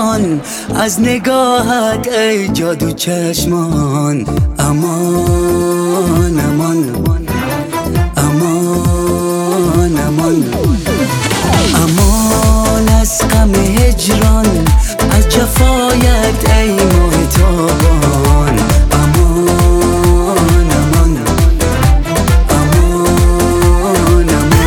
امان از نگاهت ای جادو چشمان. امان امان امان امان امان از غم هجران، از جفایت ای ماه تابان. امان امان امان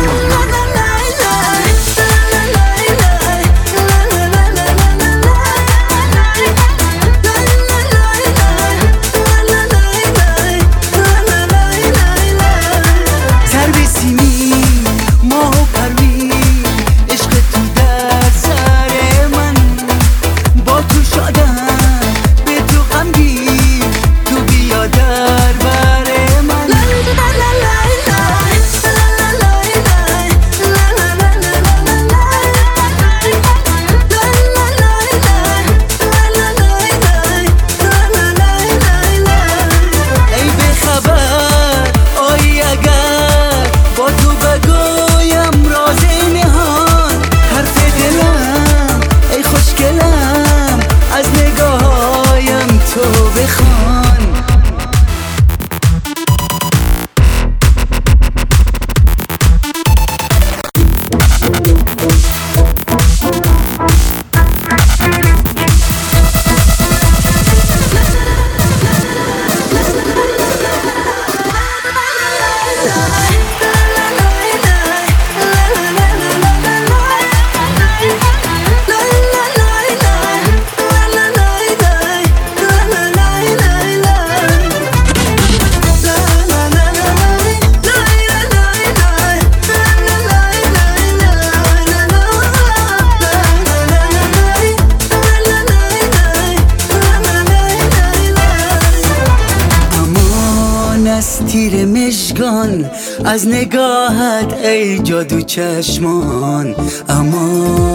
سر به سیمی ماه و پروین، عشق تو در سر من، با تو شادم به تو غمگین، تو بیا در بر من. ای به خبر آیی اگر با تو بگویم راز نهان، حرف دلم ای خوشگلم از نگاهایم تو بخوان. از تیر مژگان، از نگاهت ای جادو چشمان. امان